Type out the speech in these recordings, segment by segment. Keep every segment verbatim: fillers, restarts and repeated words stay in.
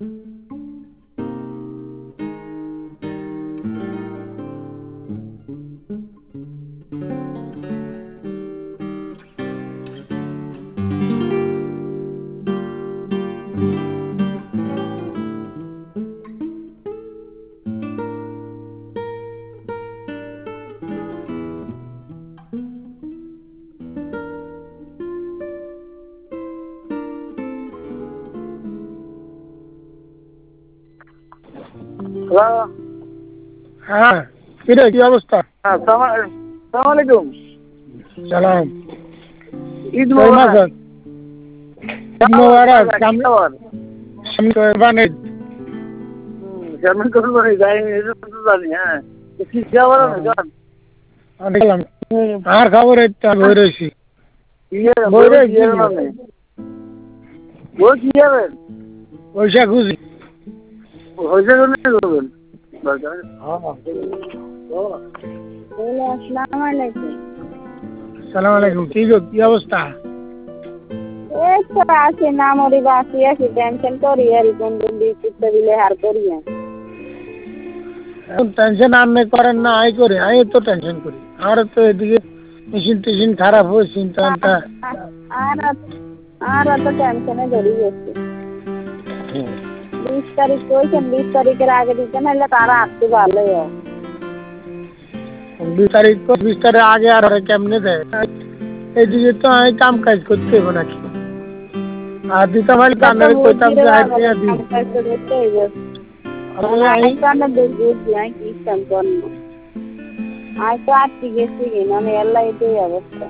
Hello. হ্যাঁ, কিরে কি অবস্থা? আসসালামু আলাইকুম। সালাম। ঈদ কই মোবারক। মাছ? ঈদ মোবারক। সামনে সামনে কোরবানি। হুম, সামনে কোরবানি যাইনি এটা তো জানি হ্যাঁ। কি খবর আছে জান? দেখলাম আর খবর এই তো বই রয়েছি। ইয়ে বই বই রয়েছি ইয়ে মানে বই কি হবে? পয়সা খুঁজি। হইছে কোন করবেন? আসসালামু আলাইকুম। সালাম আলাইকুম। কি গো কি অবস্থা? এই তো আছি না মরি বাঁচি আছি টেনশন করি আর কোন দিন বিচিত্র দিলে হার করি এখন টেনশন আপনি করেন না আই করে আমি তো টেনশন করি। আর তো এদিকে মেশিন টেশিন খারাপ হয়ে চিন্তা আর আর অত টেনশনে ধরে গেছে বিশ তারিখ কইছেন বিশ তারিখের আগে দিতে নাহলে তারা আসতে ভালো হয় বিশ তারিখ বিশ তারিখ আগে আর কেমনে দেয় এইদিকে তো আমি কাম কাজ করতে হবো নাকি আর দিতাম আমি কানের কইতাম যে আইতে দিই অবস্থা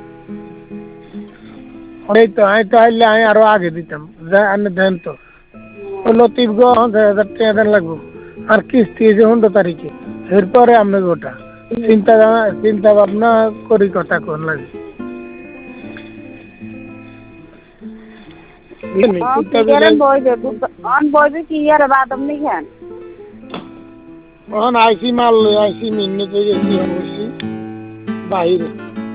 এই তো আমি তো আইলে আমি আরো আগে দিতাম আপনি দেন তো লতিফ গো ছয় হাজার টাকা দেন লাগবো আর কিস্তি যে পনেরো তারিখে এরপরে আপনি গোটা চিন্তা চিন্তা ভাবনা করি কথা কোন লাগে এখন আইসি মাল আইসি মিন্নে তো গেছি বসি বাহিরে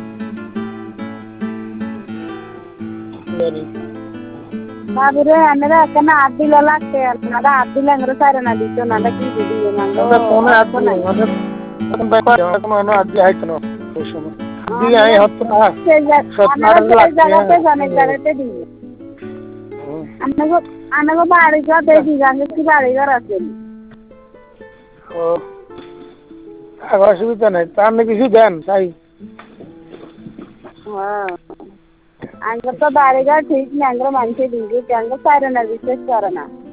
বাবুরে আমরা কেন আট দিল লাগছে না আট দিলে আমরা সারে না দিত না কি দিদি ফোনে আট দিল এখন ব্যাপার এখন আট দিয়ে আইতো না ওই সময় দিয়ে আই হতো না জায়গাতে জানে জায়গাতে দিই আনাগো আনাগো বাড়ি যা দেই দিই জানে কি বাড়ি ঘর আছে ও আর অসুবিধা নাই তা আপনি কিছু দেন তাই হ্যাঁ আঙ্গ তো বাড়ি ঘর ঠিক না আঙ্গ মানুষে দিই আঙ্গ সারে না বিশেষ করে না